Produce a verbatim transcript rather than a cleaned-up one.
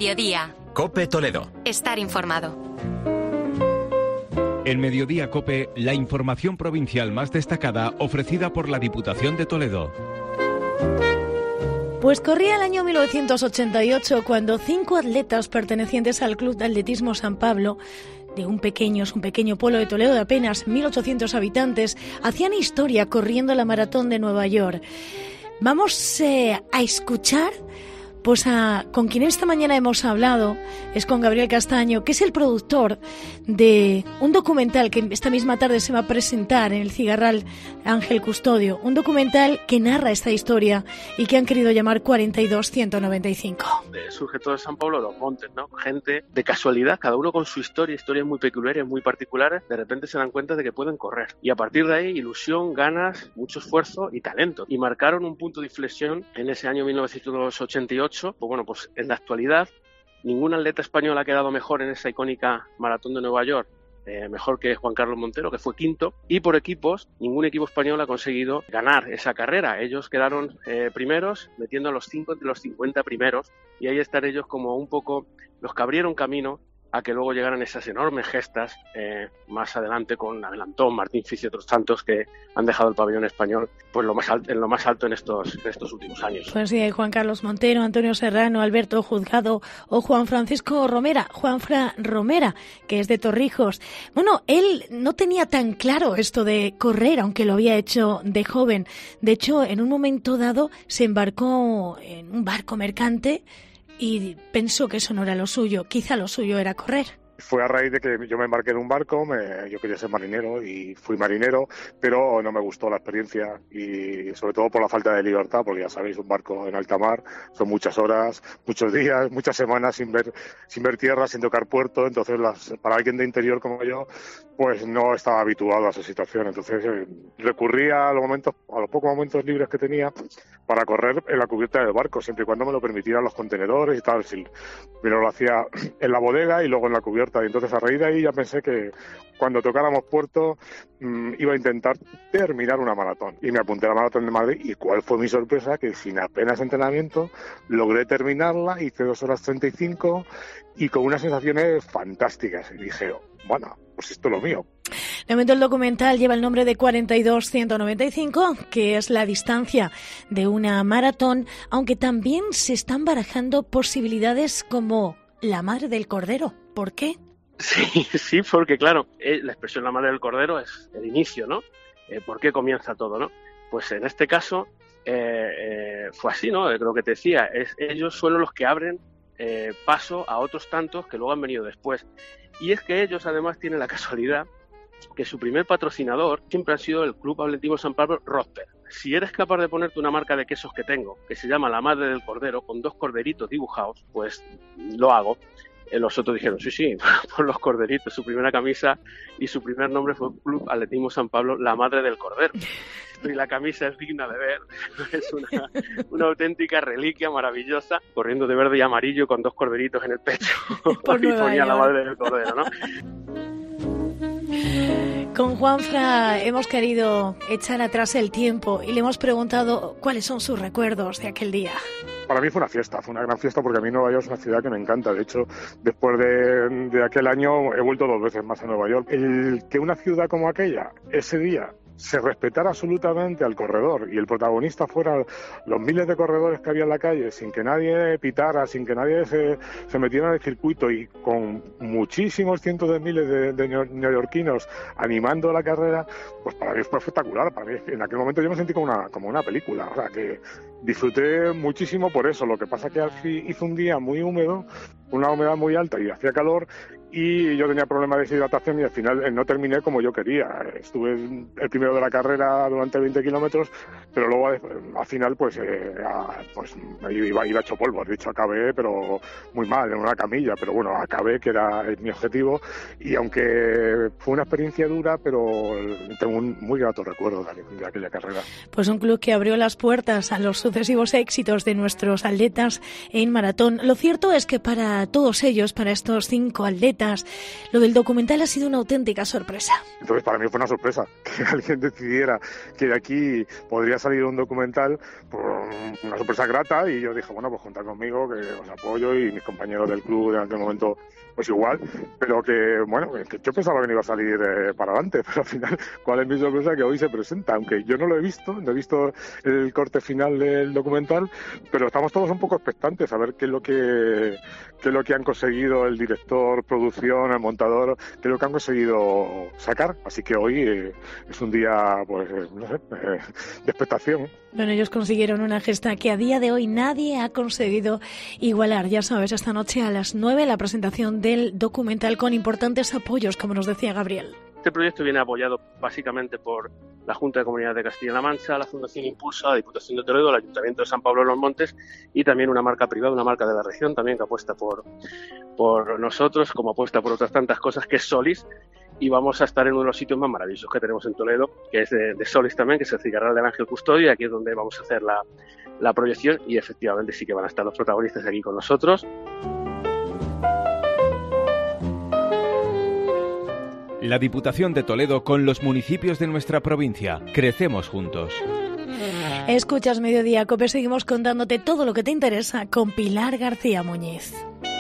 Mediodía. COPE Toledo. Estar informado. En Mediodía COPE, la información provincial más destacada ofrecida por la Diputación de Toledo. Pues corría el año mil novecientos ochenta y ocho cuando cinco atletas pertenecientes al Club de Atletismo San Pablo, de un pequeño, es un pequeño pueblo de Toledo de apenas mil ochocientos habitantes, hacían historia corriendo la maratón de Nueva York. Vamos eh, a escuchar pues a, con quien esta mañana hemos hablado, es con Gabriel Castaño, que es el productor de un documental que esta misma tarde se va a presentar en el Cigarral Ángel Custodio, un documental que narra esta historia y que han querido llamar cuarenta y dos ciento noventa y cinco. Surge todo en San Pablo de los Montes, ¿no? Gente de casualidad, cada uno con su historia, historias muy peculiares, muy particulares, de repente se dan cuenta de que pueden correr. Y a partir de ahí, ilusión, ganas, mucho esfuerzo y talento. Y marcaron un punto de inflexión en ese año mil novecientos ochenta y ocho. Pues bueno, pues en la actualidad ningún atleta español ha quedado mejor en esa icónica maratón de Nueva York, eh, mejor que Juan Carlos Montero, que fue quinto, y por equipos ningún equipo español ha conseguido ganar esa carrera. Ellos quedaron eh, primeros, metiendo a los cinco entre los cincuenta primeros, y ahí están ellos como un poco los que abrieron camino a que luego llegaran esas enormes gestas eh, más adelante con Adelantón, Martín Fis y otros tantos que han dejado el pabellón español pues lo más alto, en lo más alto en estos, en estos últimos años. Pues sí, Juan Carlos Montero, Antonio Serrano, Alberto Juzgado o Juan Francisco Romera, Juanfra Romera, que es de Torrijos. Bueno, él no tenía tan claro esto de correr, aunque lo había hecho de joven. De hecho, en un momento dado se embarcó en un barco mercante y pensó que eso no era lo suyo, quizá lo suyo era correr. Fue a raíz de que yo me embarqué en un barco, me, yo quería ser marinero y fui marinero, pero no me gustó la experiencia y sobre todo por la falta de libertad, porque ya sabéis, un barco en alta mar son muchas horas, muchos días, muchas semanas sin ver sin ver tierra, sin tocar puerto, entonces las, para alguien de interior como yo, pues no estaba habituado a esa situación, entonces eh, recurría a los momentos, a los pocos momentos libres que tenía para correr en la cubierta del barco, siempre y cuando me lo permitieran los contenedores y tal. Primero lo hacía en la bodega y luego en la cubierta. Y entonces a raíz de ahí ya pensé que cuando tocáramos puerto mmm, iba a intentar terminar una maratón. Y me apunté a la maratón de Madrid y cuál fue mi sorpresa, que sin apenas entrenamiento logré terminarla, hice dos horas treinta y cinco y con unas sensaciones fantásticas. Y dije, bueno, pues esto es lo mío. De momento el documental lleva el nombre de cuarenta y dos ciento noventa y cinco, que es la distancia de una maratón, aunque también se están barajando posibilidades como la madre del cordero. ¿Por qué? Sí, sí, porque claro, eh, la expresión la madre del cordero es el inicio, ¿no? Eh, ¿Por qué comienza todo, no? Pues en este caso eh, eh, fue así, ¿no? Lo que te decía, es, ellos son los que abren eh, paso a otros tantos que luego han venido después. Y es que ellos además tienen la casualidad que su primer patrocinador siempre ha sido el Club Atletismo San Pablo Rosper. Si eres capaz de ponerte una marca de quesos que tengo, que se llama La Madre del Cordero, con dos corderitos dibujados, pues lo hago. Los otros dijeron, sí, sí, por los corderitos. Su primera camisa y su primer nombre fue Club Atletismo San Pablo, La Madre del Cordero. Y la camisa es digna de ver, es una, una auténtica reliquia maravillosa, corriendo de verde y amarillo con dos corderitos en el pecho. Por y ponía La Madre del Cordero, ¿no? Con Juanfra hemos querido echar atrás el tiempo y le hemos preguntado cuáles son sus recuerdos de aquel día. Para mí fue una fiesta, fue una gran fiesta porque a mí Nueva York es una ciudad que me encanta. De hecho, después de, de aquel año he vuelto dos veces más a Nueva York. El que una ciudad como aquella, ese día, se respetara absolutamente al corredor y el protagonista fuera los miles de corredores que había en la calle, sin que nadie pitara, sin que nadie se, se metiera en el circuito y con muchísimos cientos de miles de, de neoyorquinos animando la carrera, pues para mí fue espectacular. Para mí, en aquel momento yo me sentí como una, como una película, o sea que disfruté muchísimo por eso. Lo que pasa que así hizo un día muy húmedo, una humedad muy alta y hacía calor, y yo tenía problemas de deshidratación y al final no terminé como yo quería. Estuve el primero de la carrera durante veinte kilómetros, pero luego al final pues, eh, pues iba, iba hecho polvo. De hecho acabé, pero muy mal, en una camilla, pero bueno, acabé, que era mi objetivo, y aunque fue una experiencia dura, pero tengo un muy grato recuerdo de, de aquella carrera. Pues un club que abrió las puertas a los sucesivos éxitos de nuestros atletas en maratón. Lo cierto es que para todos ellos, para estos cinco atletas, visitas. Lo del documental ha sido una auténtica sorpresa. Entonces para mí fue una sorpresa que alguien decidiera que de aquí podría salir un documental, por una sorpresa grata, y yo dije, bueno, pues contad conmigo, que os apoyo, y mis compañeros del club en aquel momento pues igual, pero que bueno, que yo pensaba que no iba a salir eh, para adelante, pero al final, ¿cuál es mi sorpresa? Que hoy se presenta, aunque yo no lo he visto, no he visto el corte final del documental, pero estamos todos un poco expectantes a ver qué es lo que qué es lo que han conseguido el director, producción, el montador, qué es lo que han conseguido sacar, así que hoy eh, es un día, pues, eh, no sé, eh, de expectación. Bueno, ellos consiguieron una gesta que a día de hoy nadie ha conseguido igualar. Ya sabes, esta noche a las nueve la presentación del documental con importantes apoyos, como nos decía Gabriel. Este proyecto viene apoyado básicamente por la Junta de Comunidades de Castilla-La Mancha, la Fundación Impulsa, la Diputación de Toledo, el Ayuntamiento de San Pablo de los Montes y también una marca privada, una marca de la región también que apuesta por, por nosotros, como apuesta por otras tantas cosas, que es Solis. Y vamos a estar en uno de los sitios más maravillosos que tenemos en Toledo, que es de, de Solis también, que es el Cigarral del Ángel Custodio, y aquí es donde vamos a hacer la, la proyección, y efectivamente sí que van a estar los protagonistas aquí con nosotros. La Diputación de Toledo con los municipios de nuestra provincia. Crecemos juntos. Escuchas Mediodía Cope, seguimos contándote todo lo que te interesa con Pilar García Muñiz.